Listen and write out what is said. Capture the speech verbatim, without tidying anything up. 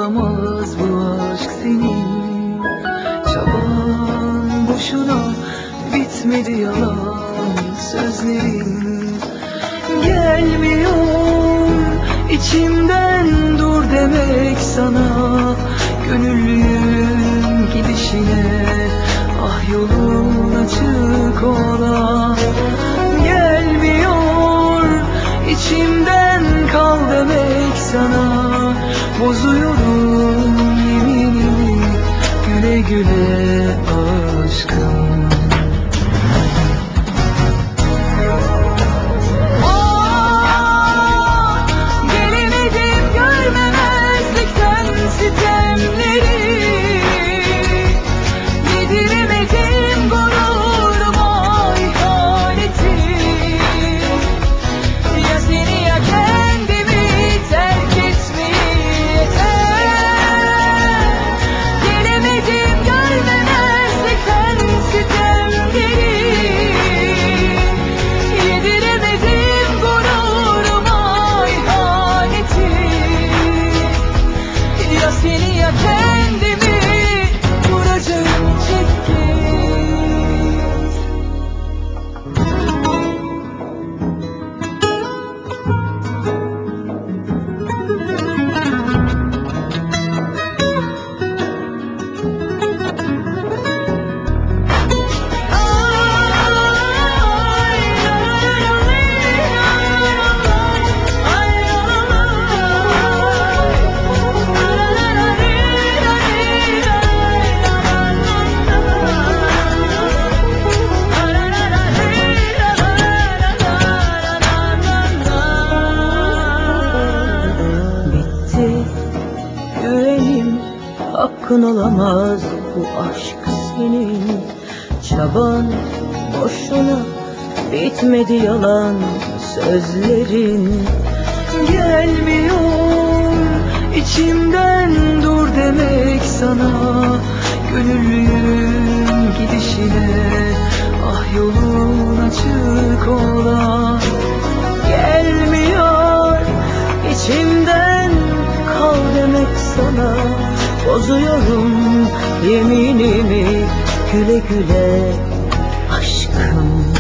olamaz bu aşk senin. Çaban boşuna bitmedi, yalan sözlerin. Gelmiyor içimden dur demek sana, gönüllüyüm gidişine, ah yolun açık ola. Gelmiyor içimden kal demek sana, bozuyorum yeminimi, güle güle aşkım. Hakkın olamaz bu aşk senin. Çaban boşuna bitmedi, yalan sözlerin. Gelmiyor içimden dur demek sana, gönüllüyüm gidişine, ah yolun açık ola. Gelmiyor içimden kal demek sana, bozuyorum yeminimi, güle güle aşkım.